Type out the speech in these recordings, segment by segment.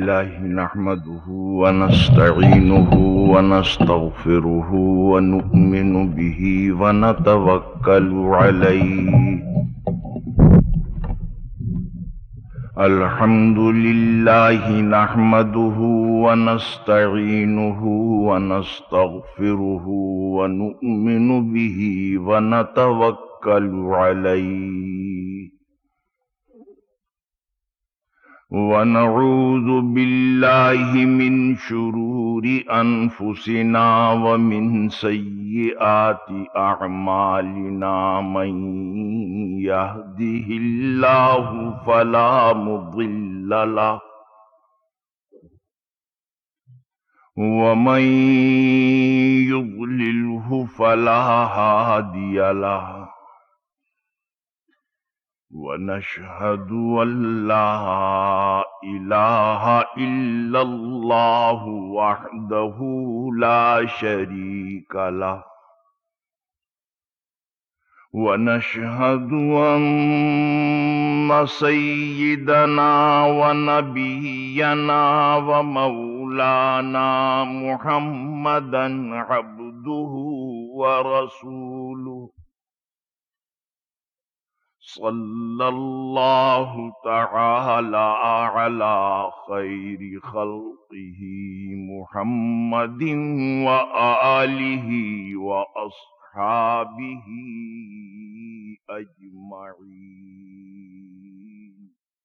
لله نحمده ونستعينه ونستغفره ونؤمن به ونتوكل عليه. الحمد لله نحمده ونستعينه ونستغفره ونؤمن به ونتوكل عليه، ونعوذ بالله من شرور أنفسنا ومن سيئات أعمالنا. من يهده الله فلا مضل له ومن يضلله فلا هادي له، ونشهد أن لا إله إلا الله وحده لا شريك له، ونشهد أن سيدنا ونبينا ومولانا محمدا عبده ورسوله، صلى الله تعالى على خير خلقه محمد وآله وأصحابه أجمعين.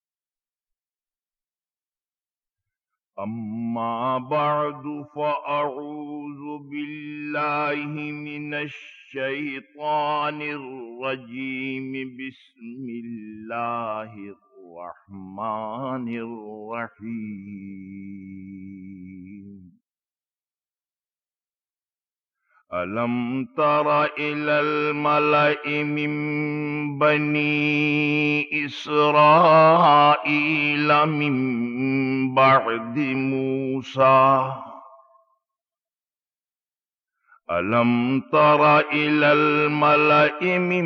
أما بعد، فأعوذ بالله من الشيطان الرجيم. بسم الله الرحمن الرحيم. ألم تر إلى الملأ من بني إسرائيل من بعد موسى ألم تر إلى الملأ من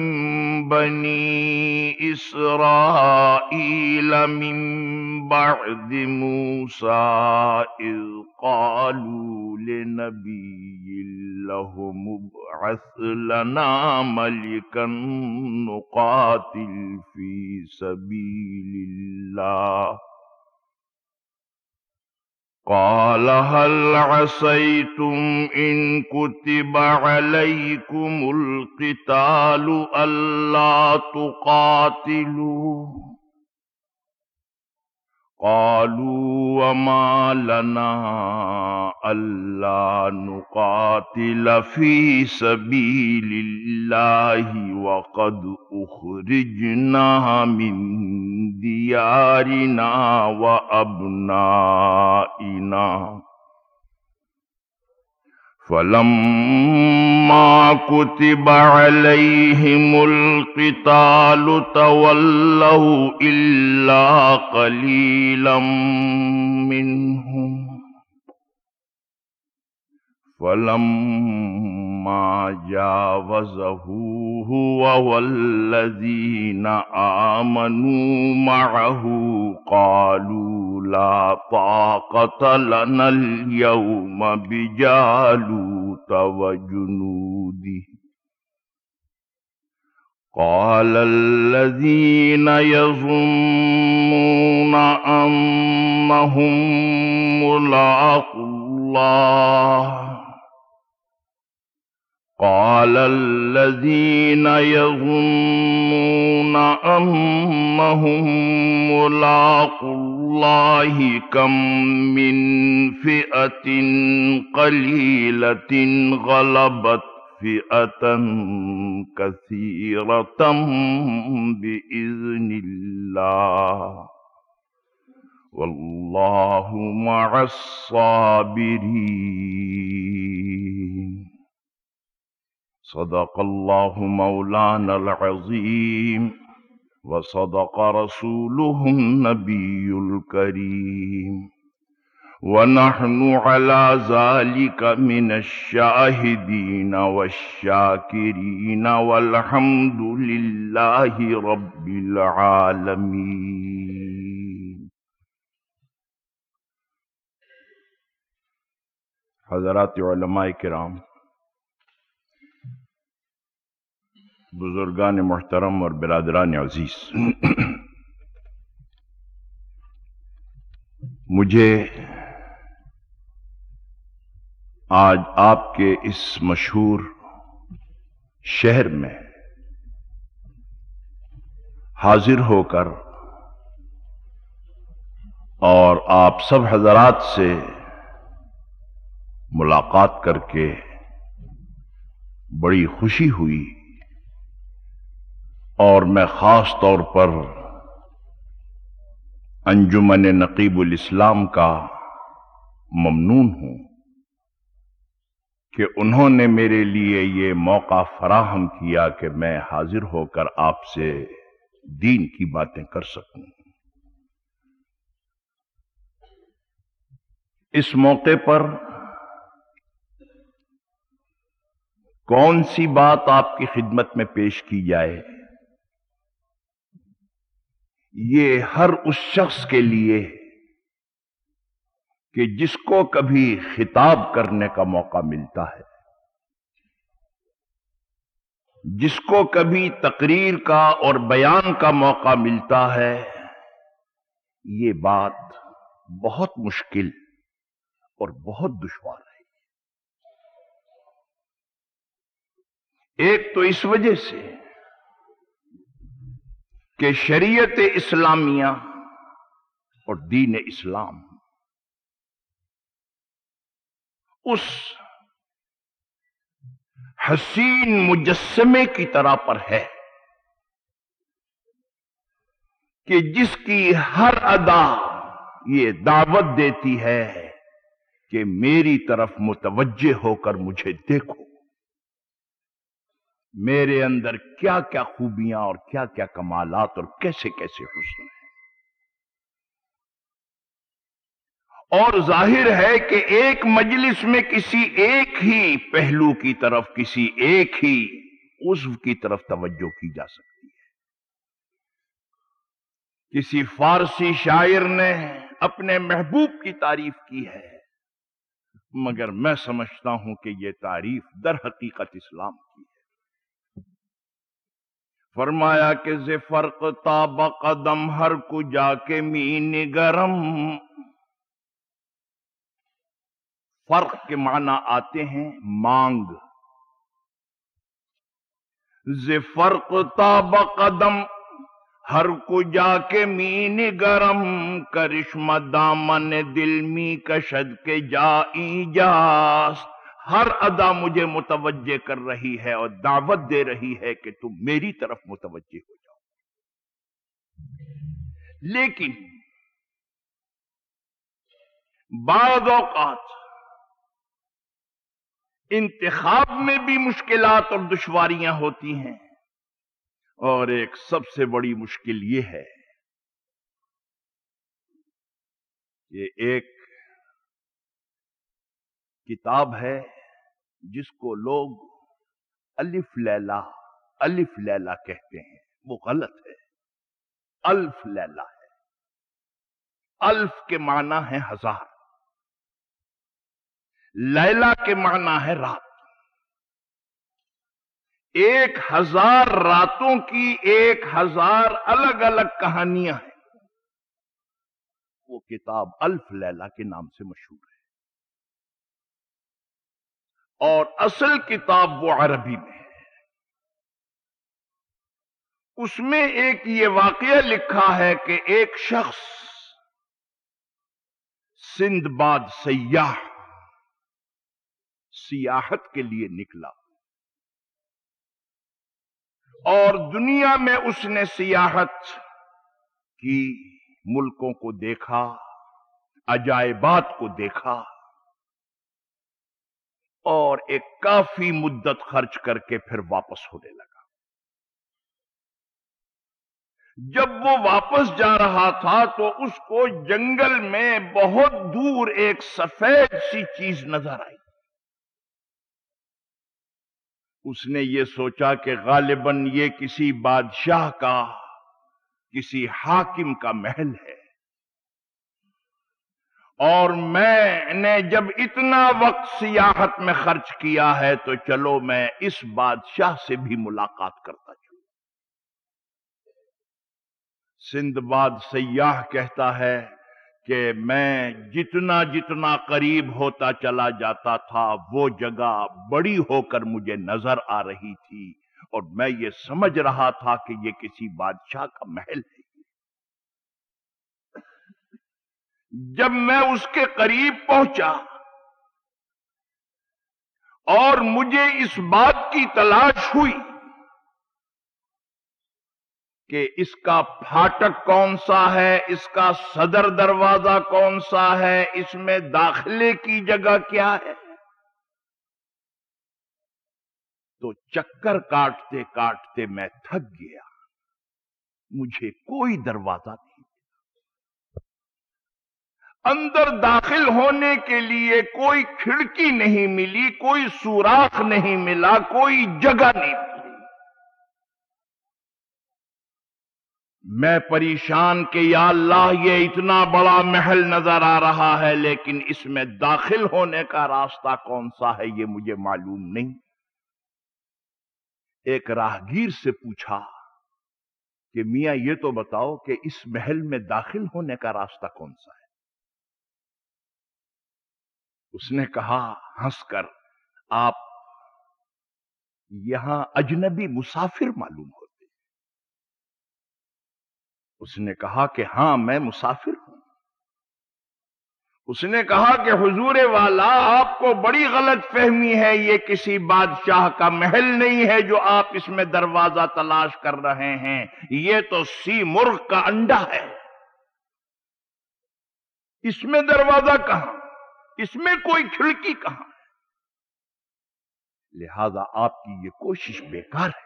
بني إسرائيل من بعد موسى إذ قالوا لنبي له ابعث لنا ملكا نقاتل في سبيل الله. قال هل عسيتم إن كتب عليكم القتال ألا تقاتلوا؟ قالوا وما لنا ألا نقاتل في سبيل الله وقد أخرجنا من ديارنا وأبنائنا. فلما كتب عليهم القتال تولوا إلا قليلا منهم. فلما جاوزه هو والذين آمنوا معه قالوا لا طاقة لنا اليوم بجالوت وجنوده. قال الذين يظنون أنهم ملاقو الله قال الذين يظنون أنهم ملاقو الله كم من فئة قليلة غلبت فئة كثيرة بإذن الله والله مع الصابرين. صدق الله مولانا العظيم وصدق رسوله النبي الكريم، ونحن على ذلك من الشاهدين والشاكرين والحمد لله رب العالمين. حضرات علماء کرام، بزرگان محترم اور برادران عزیز، مجھے آج آپ کے اس مشہور شہر میں حاضر ہو کر اور آپ سب حضرات سے ملاقات کر کے بڑی خوشی ہوئی، اور میں خاص طور پر انجمن نقیب الاسلام کا ممنون ہوں کہ انہوں نے میرے لیے یہ موقع فراہم کیا کہ میں حاضر ہو کر آپ سے دین کی باتیں کر سکوں۔ اس موقع پر کون سی بات آپ کی خدمت میں پیش کی جائے، یہ ہر اس شخص کے لیے کہ جس کو کبھی خطاب کرنے کا موقع ملتا ہے، جس کو کبھی تقریر کا اور بیان کا موقع ملتا ہے، یہ بات بہت مشکل اور بہت دشوار ہے۔ ایک تو اس وجہ سے کہ شریعت اسلامیہ اور دین اسلام اس حسین مجسمے کی طرح پر ہے کہ جس کی ہر ادا یہ دعوت دیتی ہے کہ میری طرف متوجہ ہو کر مجھے دیکھو، میرے اندر کیا کیا خوبیاں اور کیا کیا کمالات اور کیسے کیسے حسن ہیں۔ اور ظاہر ہے کہ ایک مجلس میں کسی ایک ہی پہلو کی طرف، کسی ایک ہی عضو کی طرف توجہ کی جا سکتی ہے۔ کسی فارسی شاعر نے اپنے محبوب کی تعریف کی ہے، مگر میں سمجھتا ہوں کہ یہ تعریف در حقیقت اسلام کی ہے۔ فرمایا کہ ز فرق تاب قدم ہر کو جا کے می نگرم۔ فرق کے معنی آتے ہیں مانگ۔ ز فرق تاب قدم ہر کو جا کے می نگرم، کرشمہ دامن دل می کشد کے جائی جاست۔ ہر ادا مجھے متوجہ کر رہی ہے اور دعوت دے رہی ہے کہ تم میری طرف متوجہ ہو جاؤ، لیکن بعض اوقات انتخاب میں بھی مشکلات اور دشواریاں ہوتی ہیں، اور ایک سب سے بڑی مشکل یہ ہے کہ ایک کتاب ہے جس کو لوگ الف لیلا کہتے ہیں، وہ غلط ہے، الف لیلا ہے۔ الف کے معنی ہے ہزار، لیلا کے معنی ہے رات۔ 1000 راتوں کی 1000 الگ الگ کہانیاں ہیں۔ وہ کتاب الف لیلا کے نام سے مشہور ہے، اور اصل کتاب وہ عربی میں ہے۔ اس میں ایک یہ واقعہ لکھا ہے کہ ایک شخص سندباد سیاح سیاحت کے لیے نکلا، اور دنیا میں اس نے سیاحت کی، ملکوں کو دیکھا، عجائبات کو دیکھا، اور ایک کافی مدت خرچ کر کے پھر واپس ہونے لگا۔ جب وہ واپس جا رہا تھا تو اس کو جنگل میں بہت دور ایک سفید سی چیز نظر آئی۔ اس نے یہ سوچا کہ غالباً یہ کسی بادشاہ کا، کسی حاکم کا محل ہے، اور میں نے جب اتنا وقت سیاحت میں خرچ کیا ہے تو چلو میں اس بادشاہ سے بھی ملاقات کرتا چلوں۔ سندباد سیاح کہتا ہے کہ میں جتنا جتنا قریب ہوتا چلا جاتا تھا وہ جگہ بڑی ہو کر مجھے نظر آ رہی تھی، اور میں یہ سمجھ رہا تھا کہ یہ کسی بادشاہ کا محل ہے۔ جب میں اس کے قریب پہنچا اور مجھے اس بات کی تلاش ہوئی کہ اس کا پھاٹک کون سا ہے، اس کا صدر دروازہ کون سا ہے، اس میں داخلے کی جگہ کیا ہے، تو چکر کاٹتے کاٹتے میں تھک گیا، مجھے کوئی دروازہ نہیں، اندر داخل ہونے کے لیے کوئی کھڑکی نہیں ملی، کوئی سوراخ نہیں ملا، کوئی جگہ نہیں ملی۔ میں پریشان کہ یا اللہ یہ اتنا بڑا محل نظر آ رہا ہے لیکن اس میں داخل ہونے کا راستہ کون سا ہے یہ مجھے معلوم نہیں۔ ایک راہگیر سے پوچھا کہ میاں یہ تو بتاؤ کہ اس محل میں داخل ہونے کا راستہ کون سا ہے؟ اس نے کہا ہنس کر، آپ یہاں اجنبی مسافر معلوم ہوتے۔ اس نے کہا کہ ہاں میں مسافر ہوں۔ اس نے کہا کہ حضور والا آپ کو بڑی غلط فہمی ہے، یہ کسی بادشاہ کا محل نہیں ہے جو آپ اس میں دروازہ تلاش کر رہے ہیں، یہ تو سی مرغ کا انڈا ہے، اس میں دروازہ کہاں، اس میں کوئی کھڑکی کہاں، لہذا آپ کی یہ کوشش بیکار ہے۔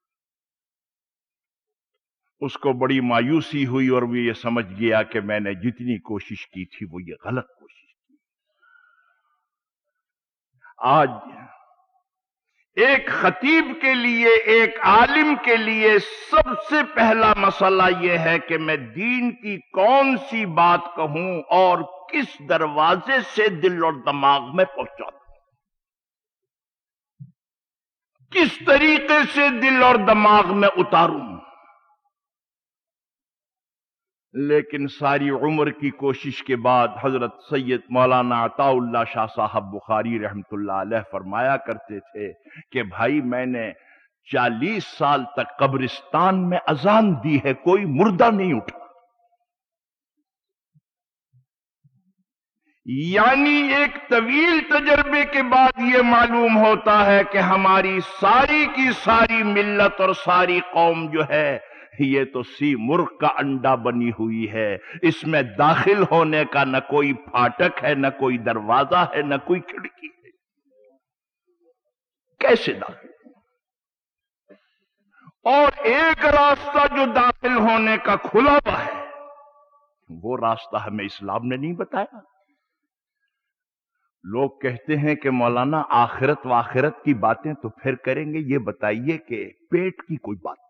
اس کو بڑی مایوسی ہوئی اور وہ یہ سمجھ گیا کہ میں نے جتنی کوشش کی تھی وہ یہ غلط کوشش کی۔ آج ایک خطیب کے لیے، ایک عالم کے لیے سب سے پہلا مسئلہ یہ ہے کہ میں دین کی کون سی بات کہوں اور کس دروازے سے دل اور دماغ میں پہنچا دوں، کس طریقے سے دل اور دماغ میں اتاروں۔ لیکن ساری عمر کی کوشش کے بعد حضرت سید مولانا عطاء اللہ شاہ صاحب بخاری رحمت اللہ علیہ فرمایا کرتے تھے کہ بھائی میں نے 40 سال تک قبرستان میں اذان دی ہے، کوئی مردہ نہیں اٹھا۔ یعنی ایک طویل تجربے کے بعد یہ معلوم ہوتا ہے کہ ہماری ساری کی ساری ملت اور ساری قوم جو ہے یہ تو سی مرغ کا انڈا بنی ہوئی ہے، اس میں داخل ہونے کا نہ کوئی پھاٹک ہے، نہ کوئی دروازہ ہے، نہ کوئی کھڑکی ہے، کیسے داخل؟ اور ایک راستہ جو داخل ہونے کا کھلا ہوا ہے وہ راستہ ہمیں اسلام نے نہیں بتایا۔ لوگ کہتے ہیں کہ مولانا آخرت و آخرت کی باتیں تو پھر کریں گے، یہ بتائیے کہ پیٹ کی کوئی بات،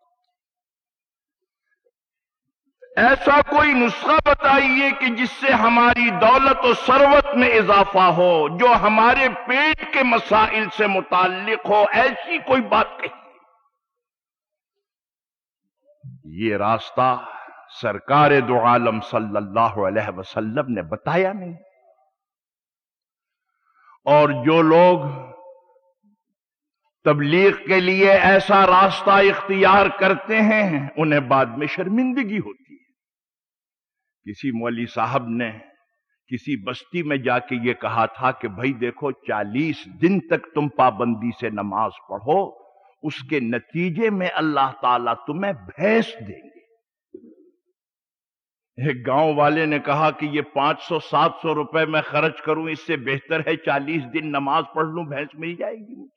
ایسا کوئی نسخہ بتائیے کہ جس سے ہماری دولت و ثروت میں اضافہ ہو، جو ہمارے پیٹ کے مسائل سے متعلق ہو، ایسی کوئی بات کہیے۔ یہ راستہ سرکار دو عالم صلی اللہ علیہ وسلم نے بتایا نہیں، اور جو لوگ تبلیغ کے لیے ایسا راستہ اختیار کرتے ہیں انہیں بعد میں شرمندگی ہوتی ہے۔ کسی مولوی صاحب نے کسی بستی میں جا کے یہ کہا تھا کہ بھائی دیکھو 40 دن تک تم پابندی سے نماز پڑھو، اس کے نتیجے میں اللہ تعالیٰ تمہیں بھینس دیں گے۔ ایک گاؤں والے نے کہا کہ یہ 500-700 روپے میں خرچ کروں، اس سے بہتر ہے 40 دن نماز پڑھ لوں، بھینس مل جائے گی مجھے۔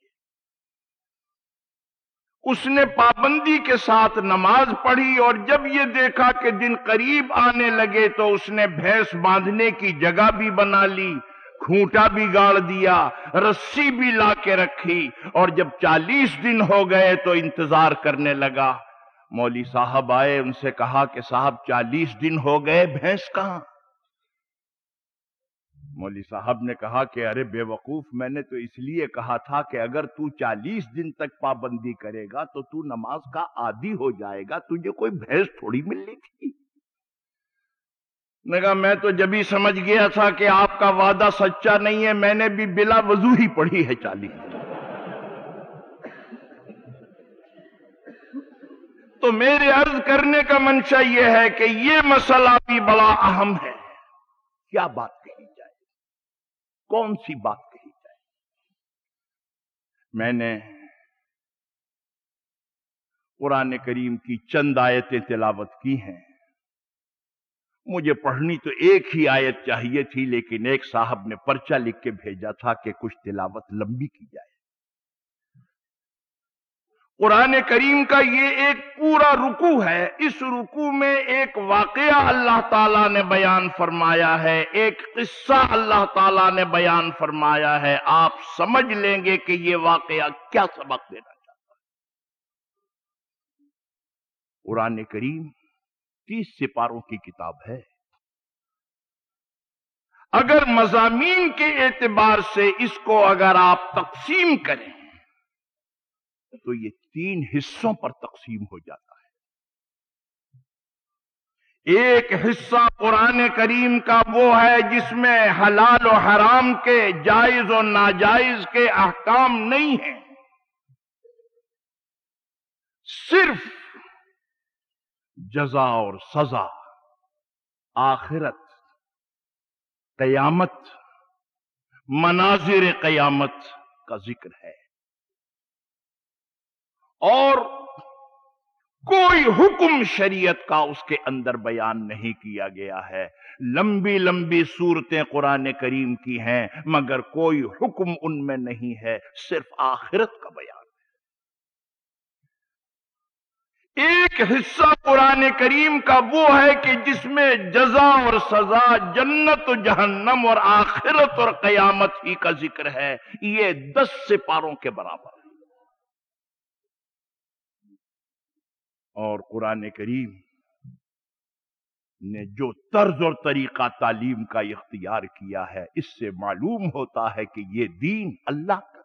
اس نے پابندی کے ساتھ نماز پڑھی اور جب یہ دیکھا کہ دن قریب آنے لگے تو اس نے بھینس باندھنے کی جگہ بھی بنا لی، کھونٹا بھی گاڑ دیا، رسی بھی لا کے رکھی، اور جب 40 دن ہو گئے تو انتظار کرنے لگا۔ مولوی صاحب آئے، ان سے کہا کہ صاحب 40 دن ہو گئے، بھینس کہاں؟ मौलवी साहब ने कहा कि अरे बेवकूफ, मैंने तो इसलिए कहा था कि अगर तू 40 दिन तक पाबंदी करेगा तो तू नमाज का आदी हो जाएगा, तुझे कोई भैंस थोड़ी मिलनी थी। ने कहा मैं तो जब ही समझ गया था कि आपका वादा सच्चा नहीं है, मैंने भी बिला वजू ही पढ़ी है 40। तो मेरे अर्ज करने का मंशा यह है कि यह मसला भी बड़ा अहम है। क्या बात कही जाए, कौन सी बात कही जाए। मैंने कुरान करीम की चंद आयतें तिलावत की हैं। मुझे पढ़नी तो एक ही आयत चाहिए थी, लेकिन एक साहब ने पर्चा लिख के भेजा था कि कुछ तिलावत लंबी की जाए। कुरान करीम का ये एक पूरा रुकू है। इस रुकू में एक वाकया अल्लाह ताला ने बयान फरमाया है, एक किस्सा अल्लाह ताला ने बयान फरमाया है। आप समझ लेंगे कि ये वाकया क्या सबक देना चाहता है। कुरान करीम 30 सिपारों की किताब है। अगर मज़ामीन के एतबार से इसको अगर आप तकसीम करें तो ये 3 हिस्सों पर तकसीम हो जाता है। एक हिस्सा कुरान करीम का वो है जिसमें हलाल और हराम के, जायज और नाजायज के अहकाम नहीं है, सिर्फ जजा और सजा, आखिरत, कयामत, मनाजिर कयामत का जिक्र है। और कोई हुक्म शरीयत का उसके अंदर बयान नहीं किया गया है। लंबी लंबी सूरतें कुरान करीम की हैं, मगर कोई हुक्म उनमें नहीं है, सिर्फ आखिरत का बयान। एक हिस्सा कुरान करीम का वो है कि जिसमें जजा और सजा, जन्नत और जहन्नम और आखिरत और कयामत ही का जिक्र है। ये 10 सिपारों के बराबर है। और कुरान करीम ने जो तर्ज और तरीका तालीम का इख्तियार किया है, इससे मालूम होता है कि ये दीन अल्लाह का।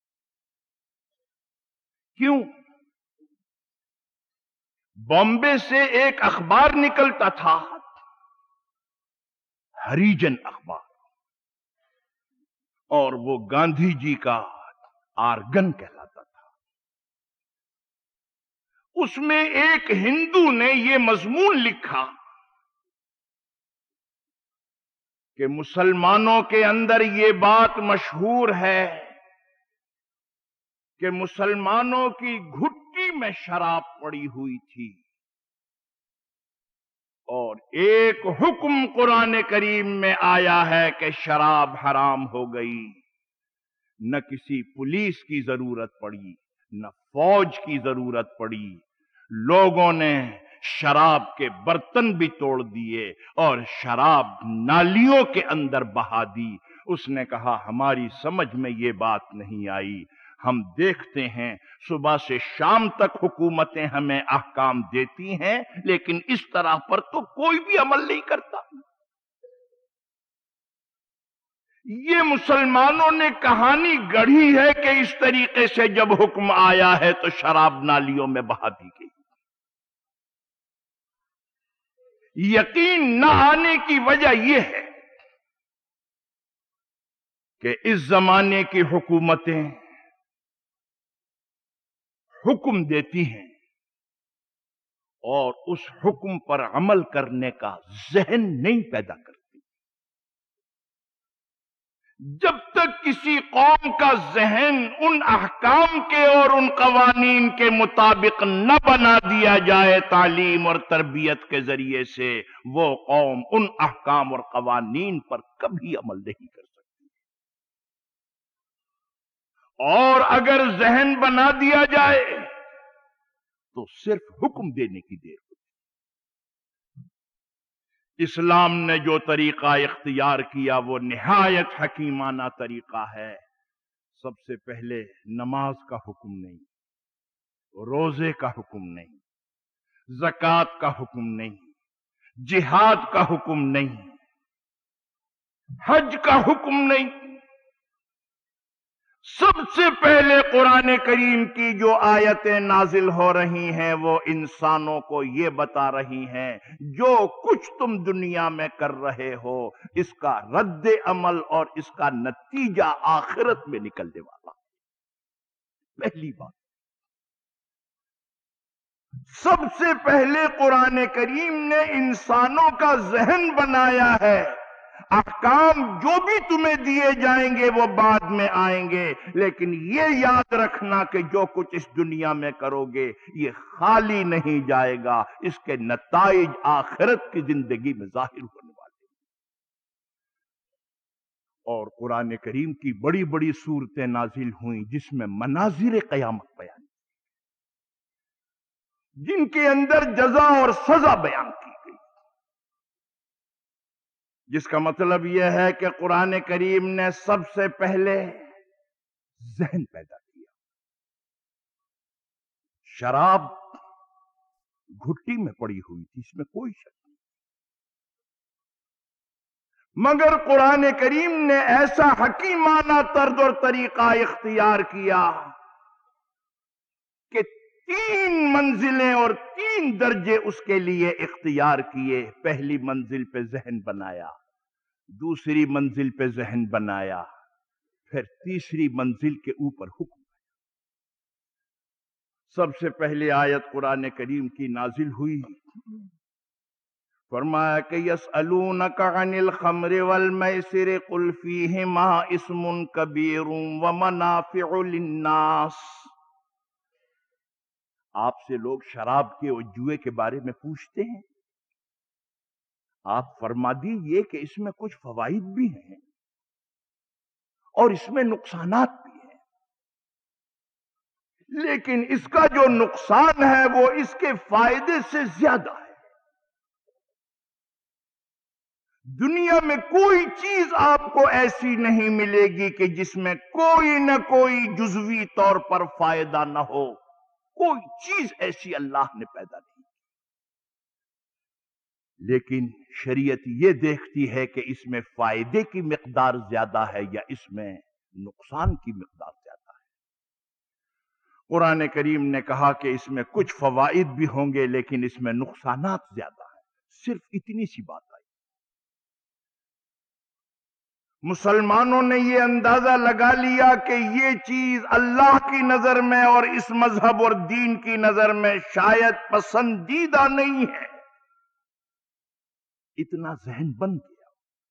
क्यों? बॉम्बे से एक अखबार निकलता था, हरिजन अखबार, और वो गांधी जी का आर्गन कहलाता था। उसमें एक हिंदू ने ये मजमून लिखा कि मुसलमानों के अंदर ये बात मशहूर है कि मुसलमानों की घुट्टी में शराब पड़ी हुई थी, और एक हुक्म कुरान करीम में आया है कि शराब हराम हो गई। न किसी पुलिस की जरूरत पड़ी, न फौज की जरूरत पड़ी। लोगों ने शराब के बर्तन भी तोड़ दिए और शराब नालियों के अंदर बहा दी। उसने कहा हमारी समझ में ये बात नहीं आई, हम देखते हैं सुबह से शाम तक हुकूमतें हमें अहकाम देती हैं, लेकिन इस तरह पर तो कोई भी अमल नहीं करता। ये मुसलमानों ने कहानी गढ़ी है कि इस तरीके से जब हुक्म आया है तो शराब नालियों में बहा दी गई। यकीन न आने की वजह यह है कि इस जमाने की हुकूमतें हुक्म देती हैं और उस हुक्म पर अमल करने का जहन नहीं पैदा करती। जब तक किसी कौम का जहन उन अहकाम के और उन कवानीन के मुताबिक न बना दिया जाए तालीम और तरबियत के जरिए से, वो कौम उन अहकाम और कवानीन पर कभी अमल नहीं कर सकती। और अगर जहन बना दिया जाए तो सिर्फ हुक्म देने की देर होती। इस्लाम ने जो तरीका इख्तियार किया वो निहायत हकीमाना तरीका है। सबसे पहले नमाज का हुक्म नहीं, रोजे का हुक्म नहीं, ज़कात का हुक्म नहीं, जिहाद का हुक्म नहीं, حج کا حکم نہیں. سب سے پہلے قرآن کریم کی جو آیتیں نازل ہو رہی ہیں وہ انسانوں کو یہ بتا رہی ہیں جو کچھ تم دنیا میں کر رہے ہو اس کا رد عمل اور اس کا نتیجہ آخرت میں نکلنے والا. پہلی بات، سب سے پہلے قرآن کریم نے انسانوں کا ذہن بنایا ہے. احکام جو بھی تمہیں دیے جائیں گے وہ بعد میں آئیں گے، لیکن یہ یاد رکھنا کہ جو کچھ اس دنیا میں کرو گے یہ خالی نہیں جائے گا، اس کے نتائج آخرت کی زندگی میں ظاہر ہونے والے ہیں. اور قرآن کریم کی بڑی بڑی صورتیں نازل ہوئیں جس میں مناظر قیامت بیان، جن کے اندر جزا اور سزا بیان کی گئی، جس کا مطلب یہ ہے کہ قرآن کریم نے سب سے پہلے ذہن پیدا کیا. شراب گھٹی میں پڑی ہوئی تھی، اس میں کوئی شک نہیں، مگر قرآن کریم نے ایسا حکیمانہ طرز اور طریقہ اختیار کیا کہ 3 منزلیں اور 3 درجے اس کے لیے اختیار کیے. پہلی منزل پہ ذہن بنایا، دوسری منزل پہ ذہن بنایا، پھر تیسری منزل کے اوپر حکم. سب سے پہلی آیت قرآن کریم کی نازل ہوئی، فرمایا کہ یسألونک عن الخمر والمیسر قل فیہما اسم کبیر ومنافع للناس. آپ سے لوگ شراب کے اور جوئے کے بارے میں پوچھتے ہیں، آپ فرما دیجئے کہ اس میں کچھ فوائد بھی ہیں اور اس میں نقصانات بھی ہیں، لیکن اس کا جو نقصان ہے وہ اس کے فائدے سے زیادہ ہے. دنیا میں کوئی چیز آپ کو ایسی نہیں ملے گی کہ جس میں کوئی نہ کوئی جزوی طور پر فائدہ نہ ہو. کوئی چیز ایسی اللہ نے پیدا نہیں، لیکن شریعت یہ دیکھتی ہے کہ اس میں فائدے کی مقدار زیادہ ہے یا اس میں نقصان کی مقدار زیادہ ہے. قرآن کریم نے کہا کہ اس میں کچھ فوائد بھی ہوں گے لیکن اس میں نقصانات زیادہ ہیں. صرف اتنی سی بات آئی. مسلمانوں نے یہ اندازہ لگا لیا کہ یہ چیز اللہ کی نظر میں اور اس مذہب اور دین کی نظر میں شاید پسندیدہ نہیں ہے. اتنا ذہن بن گیا.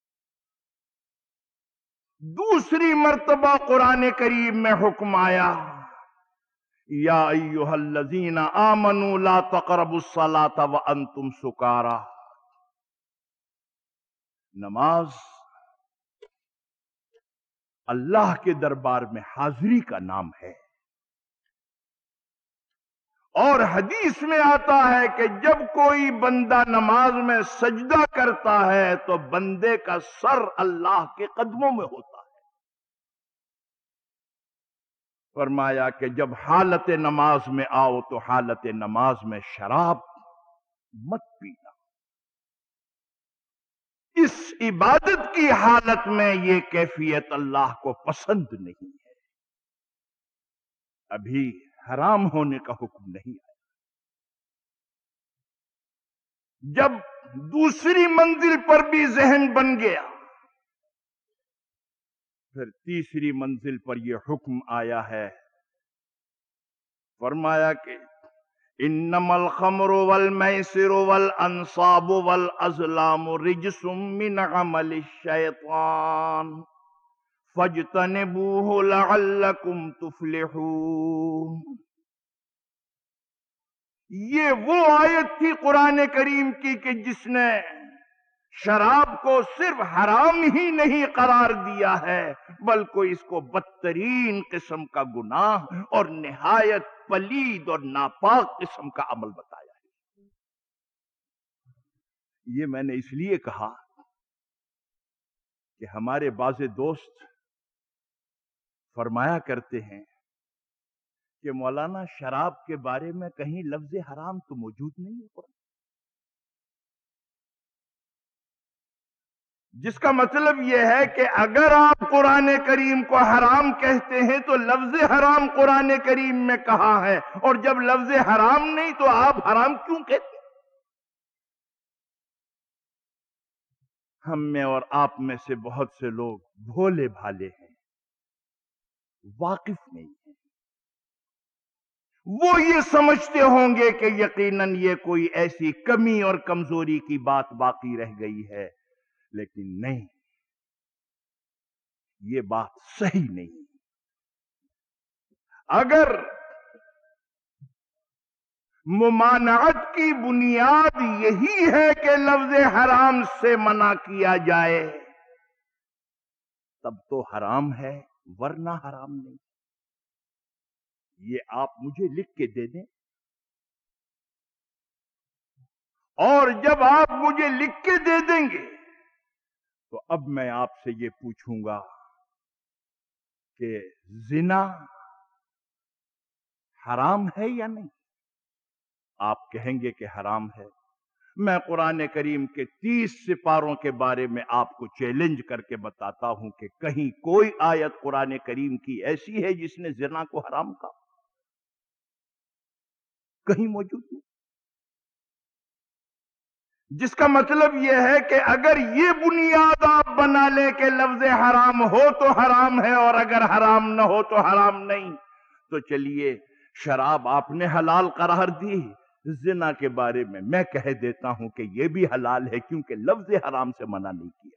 دوسری مرتبہ قرآن کریم میں حکم آیا، یا ایھا الذین آمنوا لا تقربوا الصلاۃ وانتم سکارى. نماز اللہ کے دربار میں حاضری کا نام ہے، اور حدیث میں آتا ہے کہ جب کوئی بندہ نماز میں سجدہ کرتا ہے تو بندے کا سر اللہ کے قدموں میں ہوتا ہے. فرمایا کہ جب حالت نماز میں آؤ تو حالت نماز میں شراب مت پینا. اس عبادت کی حالت میں یہ کیفیت اللہ کو پسند نہیں ہے. ابھی حرام ہونے کا حکم نہیں آیا. جب دوسری منزل پر بھی ذہن بن گیا، پھر تیسری منزل پر یہ حکم آیا ہے. فرمایا کہ انما الخمر والمیسر والانصاب والازلام رجس من عمل الشیطان فاجتنبوه لعلکم تفلحون. یہ وہ آیت تھی قرآن کریم کی کہ جس نے شراب کو صرف حرام ہی نہیں قرار دیا ہے بلکہ اس کو بدترین قسم کا گناہ اور نہایت پلید اور ناپاک قسم کا عمل بتایا ہے. یہ میں نے اس لیے کہا کہ ہمارے بعض دوست فرمایا کرتے ہیں کہ مولانا شراب کے بارے میں کہیں لفظ حرام تو موجود نہیں ہے قرآن. جس کا مطلب یہ ہے کہ اگر آپ قرآن کریم کو حرام کہتے ہیں تو لفظ حرام قرآن کریم میں کہاں ہے، اور جب لفظ حرام نہیں تو آپ حرام کیوں کہتے ہیں؟ ہم میں اور آپ میں سے بہت سے لوگ بھولے بھالے ہیں، واقف نہیں ہیں۔ وہ یہ سمجھتے ہوں گے کہ یقیناً یہ کوئی ایسی کمی اور کمزوری کی بات باقی رہ گئی ہے، لیکن نہیں، یہ بات صحیح نہیں۔ اگر ممانعت کی بنیاد یہی ہے کہ لفظ حرام سے منع کیا جائے، تب تو حرام ہے، ورنہ حرام نہیں۔ یہ آپ مجھے لکھ کے دے دیں، اور جب آپ مجھے لکھ کے دے دیں گے تو اب میں آپ سے یہ پوچھوں گا کہ زنا حرام ہے یا نہیں؟ آپ کہیں گے کہ حرام ہے۔ میں قرآن کریم کے 30 سپاروں کے بارے میں آپ کو چیلنج کر کے بتاتا ہوں کہ کہیں کوئی آیت قرآن کریم کی ایسی ہے جس نے زنا کو حرام کہا؟ کہیں موجود نہیں۔ جس کا مطلب یہ ہے کہ اگر یہ بنیاد آپ بنا لیں کہ لفظ حرام ہو تو حرام ہے اور اگر حرام نہ ہو تو حرام نہیں، تو چلیے شراب آپ نے حلال قرار دی، زنا کے بارے میں کہہ دیتا ہوں کہ یہ بھی حلال ہے، کیونکہ لفظ حرام سے منع نہیں کیا۔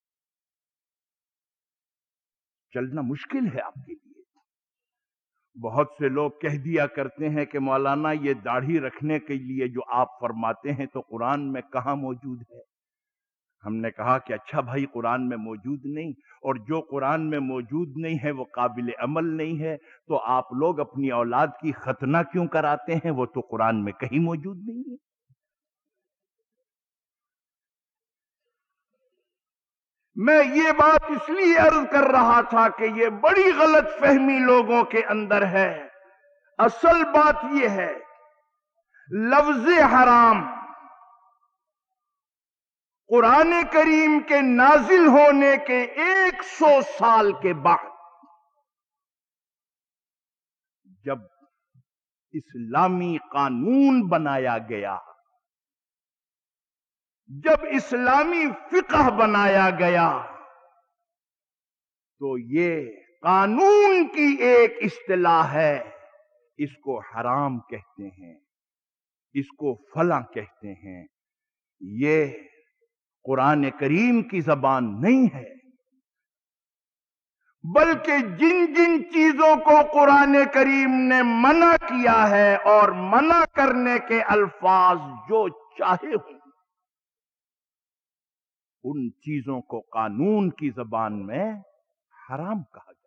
چلنا مشکل ہے آپ کے لیے۔ بہت سے لوگ کہہ دیا کرتے ہیں کہ مولانا یہ داڑھی رکھنے کے لیے جو آپ فرماتے ہیں تو قرآن میں کہاں موجود ہے؟ ہم نے کہا کہ اچھا بھائی، قرآن میں موجود نہیں، اور جو قرآن میں موجود نہیں ہے وہ قابل عمل نہیں ہے، تو آپ لوگ اپنی اولاد کی ختنہ کیوں کراتے ہیں؟ وہ تو قرآن میں کہیں موجود نہیں ہے۔ میں یہ بات اس لیے عرض کر رہا تھا کہ یہ بڑی غلط فہمی لوگوں کے اندر ہے۔ اصل بات یہ ہے، لفظ حرام قرآن کریم کے نازل ہونے کے 100 سال کے بعد جب اسلامی قانون بنایا گیا، جب اسلامی فقہ بنایا گیا، تو یہ قانون کی ایک اصطلاح ہے، اس کو حرام کہتے ہیں، اس کو فلاں کہتے ہیں۔ یہ قرآن کریم کی زبان نہیں ہے، بلکہ جن جن چیزوں کو قرآن کریم نے منع کیا ہے، اور منع کرنے کے الفاظ جو چاہے ہوں، ان چیزوں کو قانون کی زبان میں حرام کہا گیا۔